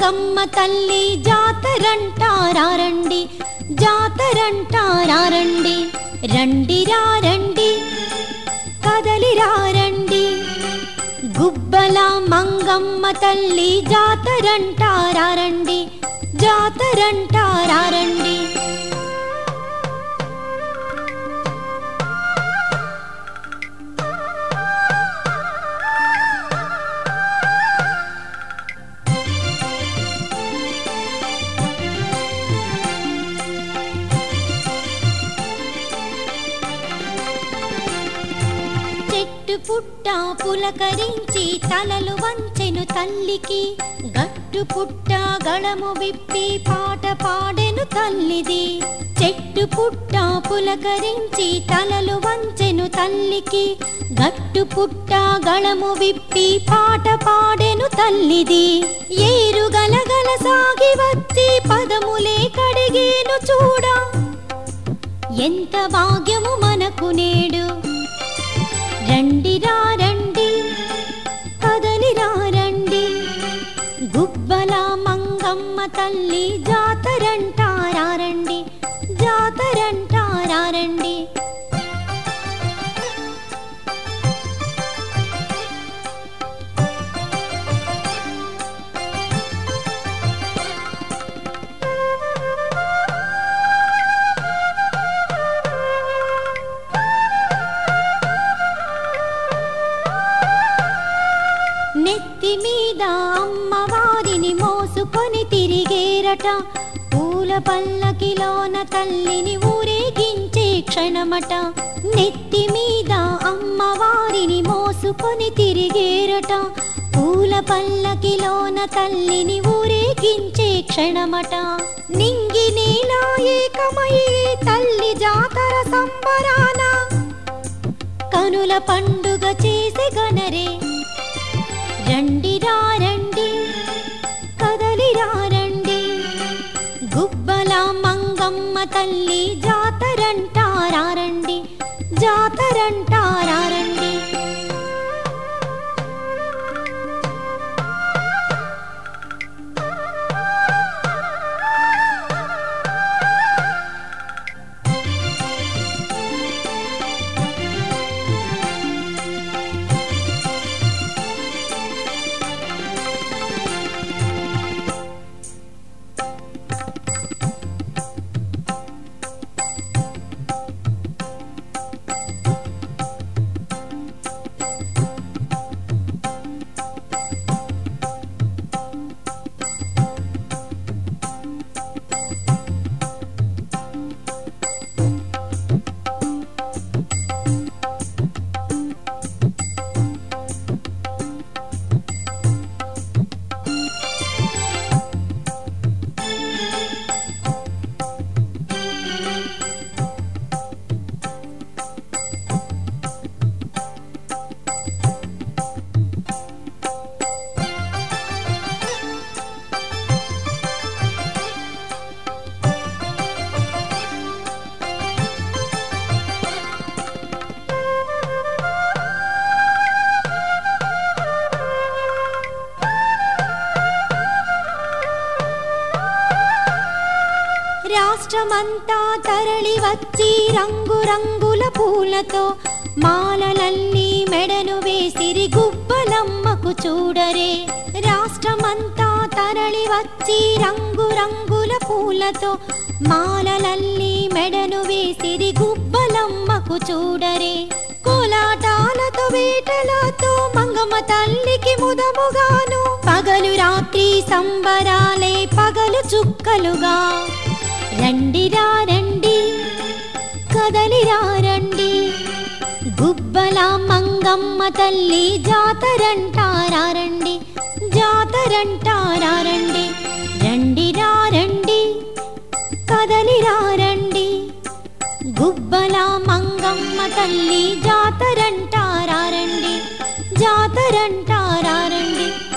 మంగమ్మ తల్లి జాతరంటారారండి, జాతరంటారారండి. రండిరా రండి కదలిరారండి, గుబ్బల మంగమ్మ తల్లి జాతరంటారారండి, జాతరంటారారండి. చెట్టు పుట్ట పులకరించి తలలు వంచెను తల్లికి, గట్టు పుట్ట గళము విప్పి పాట పాడెను తల్లిది. చెట్టు పుట్ట పులకరించి తలలు వంచెను తల్లికి, గట్టు పుట్ట గళము విప్పి పాట పాడెను తల్లిది. ఏరు గలగల సాగి వచ్చి పదములే కడిగేను చూడా, ఎంత భాగ్యము మనకు నేడు. రండిరా రండి కదలిరా రండి, గుబ్బల మంగమ్మ తల్లి జాతరంటారారండి, జాతరంటారారండి. నెత్తి మీద అమ్మవారిని మోసుకొని తిరిగేరట, పూల పల్లకిలోన తల్లిని ఊరేగించే క్షణమట. నెత్తి మీద అమ్మవారిని మోసుకొని తిరిగేరట, పూల పల్లకిలోన తల్లిని ఊరేగించే క్షణమట. నింగి నేల ఏకమయ్యే తల్లి జాతర సంబరాన, కనుల పండుగ చేసే గనరే. రండిరా రండి కదలిరా రండి, గుబ్బల మంగమ్మ తల్లి జాతరంటారారండి, జాతరంటారారండి. రాష్ట్రమంతా తరలి వచ్చి రంగురంగుల పూలతో మాలలన్నీ మెడను వేసిరి గుబ్బలమ్మకు చూడరే. రాష్ట్రమంతా తరలి వచ్చి రంగురంగుల పూలతో మాలలన్నీ మెడను వేసిరి గుబ్బలమ్మకు చూడరే. కోలాటాలతో వేటలతో మంగమ్మ తల్లికి ముదముగాను, పగలు రాత్రి సంబరాలే పగలు చుక్కలుగా. రండిరా రండి కదలిరా రండి, గుబ్బల మంగమ్మ తల్లి జాతరంటారారండి, జాతరంటారారండి. రండిరా రండి కదలిరా రండి, గుబ్బల మంగమ్మ తల్లి జాతరంటారారండి, జాతరంటారారండి.